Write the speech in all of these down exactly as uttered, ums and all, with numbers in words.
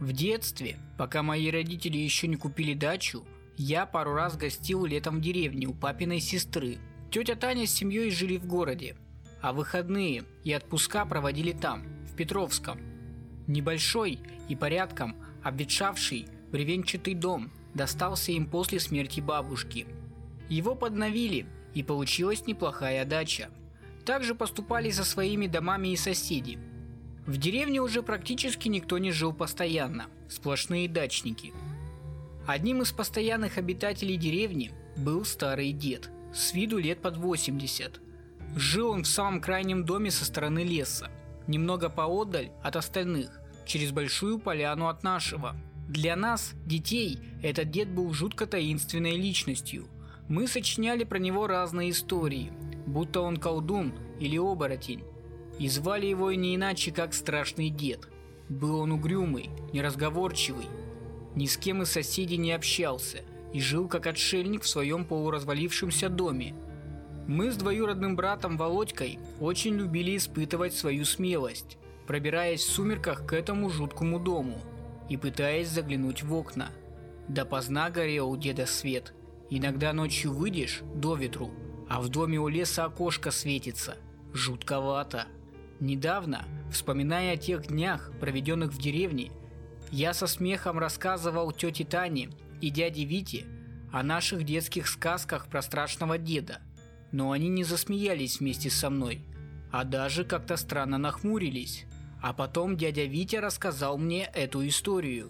В детстве, пока мои родители еще не купили дачу, я пару раз гостил летом в деревне у папиной сестры. Тетя Таня с семьей жили в городе, а выходные и отпуска проводили там, в Петровском. Небольшой и порядком обветшавший бревенчатый дом достался им после смерти бабушки. Его подновили, и получилась неплохая дача. Также поступали со своими домами и соседи. В деревне уже практически никто не жил постоянно, сплошные дачники. Одним из постоянных обитателей деревни был старый дед, с виду лет под восемьдесят. Жил он в самом крайнем доме со стороны леса, немного поодаль от остальных, через большую поляну от нашего. Для нас, детей, этот дед был жутко таинственной личностью. Мы сочиняли про него разные истории, будто он колдун или оборотень. И звали его не иначе, как Страшный Дед. Был он угрюмый, неразговорчивый, ни с кем из соседей не общался и жил как отшельник в своем полуразвалившемся доме. Мы с двоюродным братом Володькой очень любили испытывать свою смелость, пробираясь в сумерках к этому жуткому дому и пытаясь заглянуть в окна. Допоздна горел у деда свет. Иногда ночью выйдешь до ветру, а в доме у леса окошко светится. Жутковато. Недавно, вспоминая о тех днях, проведенных в деревне, я со смехом рассказывал тете Тане и дяде Вите о наших детских сказках про страшного деда. Но они не засмеялись вместе со мной, а даже как-то странно нахмурились. А потом дядя Витя рассказал мне эту историю.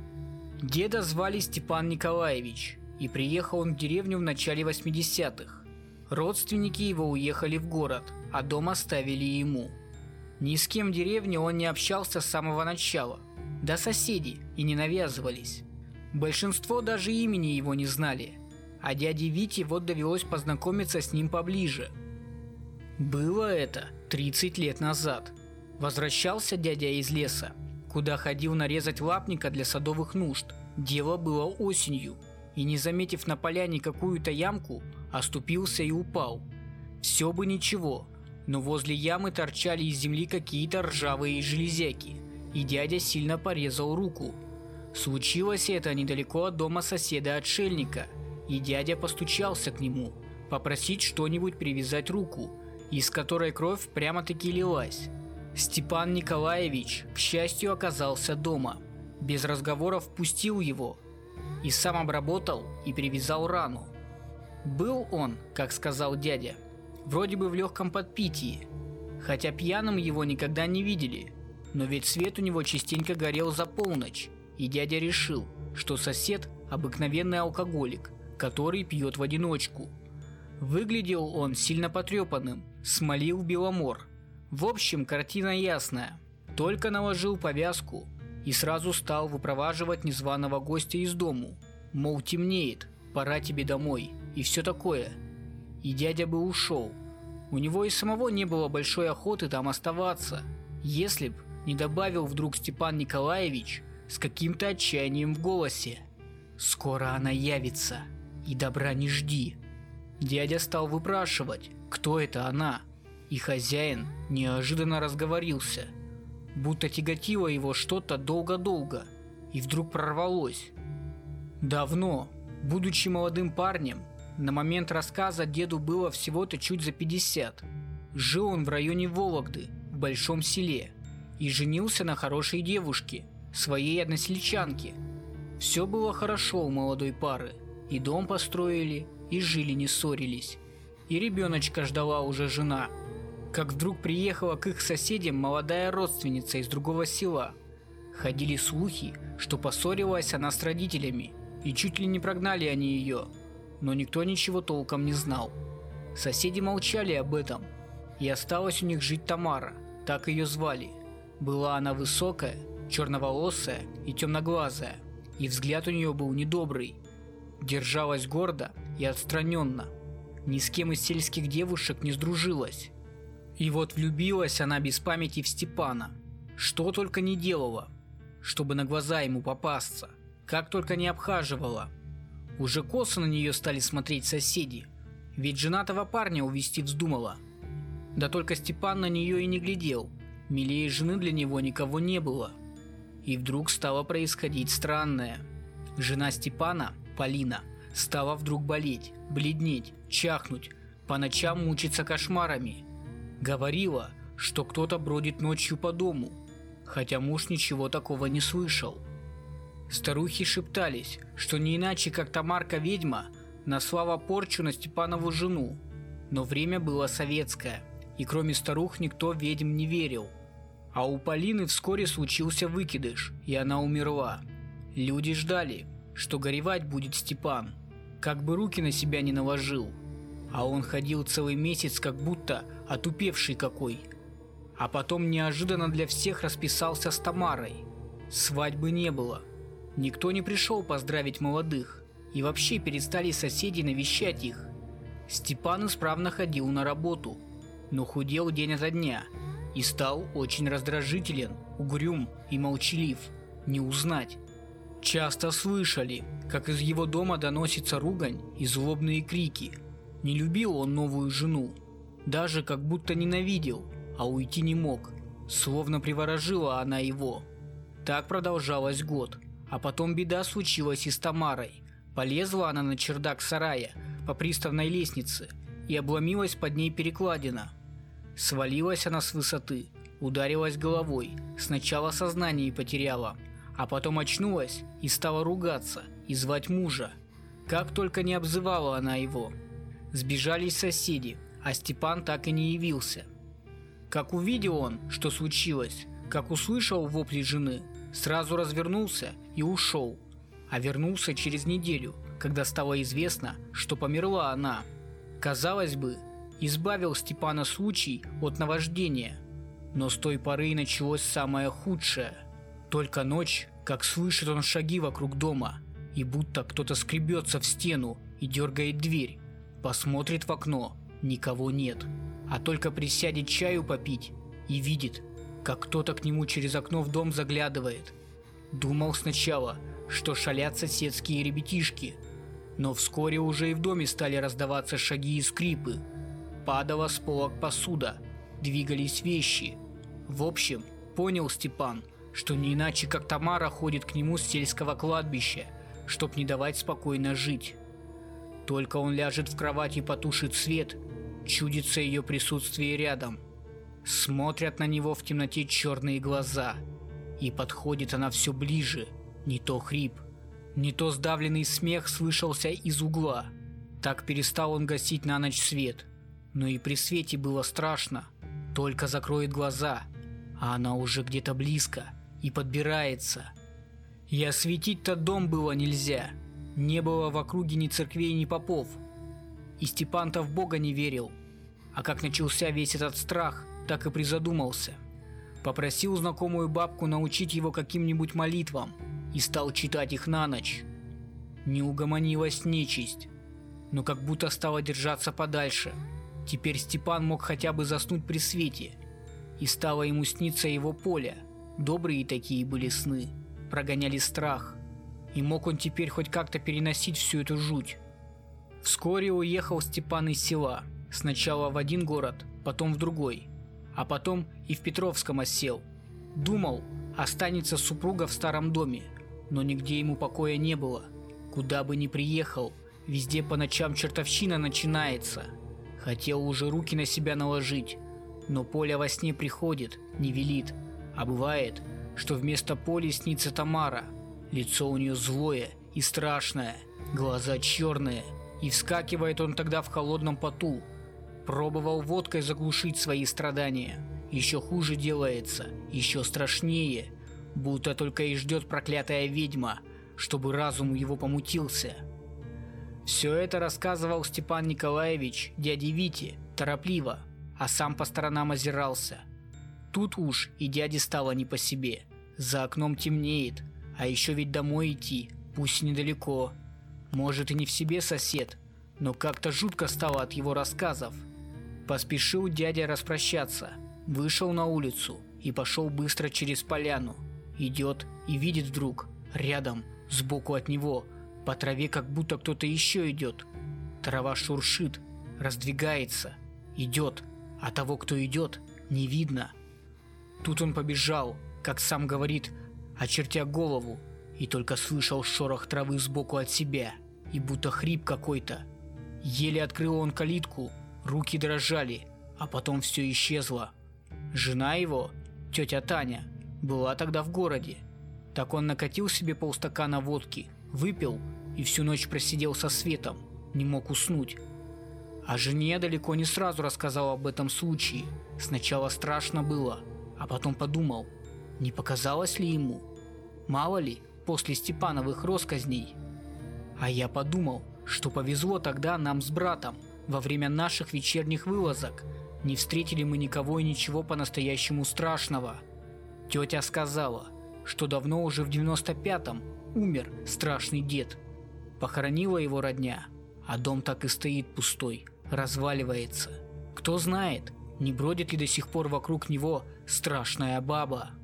Деда звали Степан Николаевич, и приехал он в деревню в начале восьмидесятых. Родственники его уехали в город, а дом оставили ему. Ни с кем в деревне он не общался с самого начала, да соседи и не навязывались. Большинство даже имени его не знали, а дяде Вите вот довелось познакомиться с ним поближе. Было это тридцать лет назад. Возвращался дядя из леса, куда ходил нарезать лапника для садовых нужд. Дело было осенью, и не заметив на поляне какую-то ямку, оступился и упал. Все бы ничего, но возле ямы торчали из земли какие-то ржавые железяки, и дядя сильно порезал руку. Случилось это недалеко от дома соседа-отшельника, и дядя постучался к нему, попросить что-нибудь привязать руку, из которой кровь прямо-таки лилась. Степан Николаевич, к счастью, оказался дома. Без разговоров впустил его и сам обработал и привязал рану. Был он, как сказал дядя, вроде бы в легком подпитии, хотя пьяным его никогда не видели, но ведь свет у него частенько горел за полночь, и дядя решил, что сосед – обыкновенный алкоголик, который пьет в одиночку. Выглядел он сильно потрепанным, смолил беломор. В общем, картина ясная. Только наложил повязку и сразу стал выпроваживать незваного гостя из дому. Мол, темнеет, пора тебе домой и все такое. И дядя бы ушел. У него и самого не было большой охоты там оставаться, если б не добавил вдруг Степан Николаевич с каким-то отчаянием в голосе: «Скоро она явится, и добра не жди». Дядя стал выпрашивать, кто это она, и хозяин неожиданно разговорился, будто тяготило его что-то долго-долго, и вдруг прорвалось. Давно, будучи молодым парнем, на момент рассказа деду было всего-то чуть за пятьдесят. Жил он в районе Вологды, в большом селе, и женился на хорошей девушке, своей односельчанке. Все было хорошо у молодой пары, и дом построили, и жили не ссорились, и ребеночка ждала уже жена. Как вдруг приехала к их соседям молодая родственница из другого села. Ходили слухи, что поссорилась она с родителями, и чуть ли не прогнали они ее, но никто ничего толком не знал. Соседи молчали об этом, и осталась у них жить Тамара, так ее звали. Была она высокая, черноволосая и темноглазая, и взгляд у нее был недобрый. Держалась гордо и отстраненно, ни с кем из сельских девушек не сдружилась. И вот влюбилась она без памяти в Степана. Что только не делала, чтобы на глаза ему попасться, как только не обхаживала. Уже косо на нее стали смотреть соседи, ведь женатого парня увести вздумала. Да только Степан на нее и не глядел, милее жены для него никого не было. И вдруг стало происходить странное. Жена Степана, Полина, стала вдруг болеть, бледнеть, чахнуть, по ночам мучиться кошмарами. Говорила, что кто-то бродит ночью по дому, хотя муж ничего такого не слышал. Старухи шептались, что не иначе, как Тамарка-ведьма наслала порчу на Степанову жену. Но время было советское, и кроме старух никто ведьм не верил. А у Полины вскоре случился выкидыш, и она умерла. Люди ждали, что горевать будет Степан, как бы руки на себя не наложил. А он ходил целый месяц, как будто отупевший какой. А потом неожиданно для всех расписался с Тамарой. Свадьбы не было. Никто не пришел поздравить молодых, и вообще перестали соседи навещать их. Степан исправно ходил на работу, но худел день ото дня и стал очень раздражителен, угрюм и молчалив, не узнать. Часто слышали, как из его дома доносится ругань и злобные крики. Не любил он новую жену, даже как будто ненавидел, а уйти не мог, словно приворожила она его. Так продолжалось год, а потом беда случилась и с Тамарой. Полезла она на чердак сарая по приставной лестнице и обломилась под ней перекладина. Свалилась она с высоты, ударилась головой, сначала сознание потеряла, а потом очнулась и стала ругаться и звать мужа. Как только не обзывала она его. Сбежались соседи, а Степан так и не явился. Как увидел он, что случилось, как услышал вопли жены, сразу развернулся и ушел. А вернулся через неделю, когда стало известно, что померла она. Казалось бы, избавил Степана случай от наваждения. Но с той поры началось самое худшее. Только ночь, как слышит он шаги вокруг дома, и будто кто-то скребется в стену и дергает дверь. Посмотрит в окно, никого нет. А только присядет чаю попить и видит, как кто-то к нему через окно в дом заглядывает. Думал сначала, что шалят соседские ребятишки, но вскоре уже и в доме стали раздаваться шаги и скрипы. Падала с полок посуда, двигались вещи. В общем, понял Степан, что не иначе как Тамара ходит к нему с сельского кладбища, чтоб не давать спокойно жить. Только он ляжет в кровать и потушит свет, чудится ее присутствие рядом. Смотрят на него в темноте черные глаза, и подходит она все ближе. Не то хрип, не то сдавленный смех слышался из угла. Так перестал он гасить на ночь свет. Но и при свете было страшно. Только закроет глаза, а она уже где-то близко и подбирается. И осветить тот дом было нельзя. Не было в округе ни церквей, ни попов. И Степан-то в Бога не верил. А как начался весь этот страх, так и призадумался. Попросил знакомую бабку научить его каким-нибудь молитвам и стал читать их на ночь. Не угомонилась нечисть, но как будто стала держаться подальше. Теперь Степан мог хотя бы заснуть при свете, и стало ему сниться его поле. Добрые такие были сны, прогоняли страх, и мог он теперь хоть как-то переносить всю эту жуть. Вскоре уехал Степан из села, сначала в один город, потом в другой, а потом и в Петровском осел. Думал, останется супруга в старом доме, но нигде ему покоя не было. Куда бы ни приехал, везде по ночам чертовщина начинается. Хотел уже руки на себя наложить, но Поля во сне приходит, не велит. А бывает, что вместо Поли снится Тамара. Лицо у нее злое и страшное, глаза черные, и вскакивает он тогда в холодном поту. Пробовал водкой заглушить свои страдания. Еще хуже делается, еще страшнее, будто только и ждет проклятая ведьма, чтобы разум его помутился. Все это рассказывал Степан Николаевич дяде Вите торопливо, а сам по сторонам озирался. Тут уж и дяде стало не по себе. За окном темнеет, а еще ведь домой идти, пусть недалеко. Может и не в себе сосед, но как-то жутко стало от его рассказов. Поспешил дядя распрощаться, вышел на улицу и пошел быстро через поляну. Идет и видит вдруг, рядом, сбоку от него, по траве как будто кто-то еще идет. Трава шуршит, раздвигается, идет, а того, кто идет, не видно. Тут он побежал, как сам говорит, очертя голову, и только слышал шорох травы сбоку от себя и будто хрип какой-то. Еле открыл он калитку, руки дрожали, а потом все исчезло. Жена его, тетя Таня, была тогда в городе. Так он накатил себе полстакана водки, выпил и всю ночь просидел со светом, не мог уснуть. А жене далеко не сразу рассказал об этом случае. Сначала страшно было, а потом подумал, не показалось ли ему? Мало ли, после Степановых россказней. А я подумал, что повезло тогда нам с братом. Во время наших вечерних вылазок не встретили мы никого и ничего по-настоящему страшного. Тетя сказала, что давно уже в девяносто пятом умер страшный дед. Похоронила его родня, а дом так и стоит пустой, разваливается. Кто знает, не бродит ли до сих пор вокруг него страшная баба.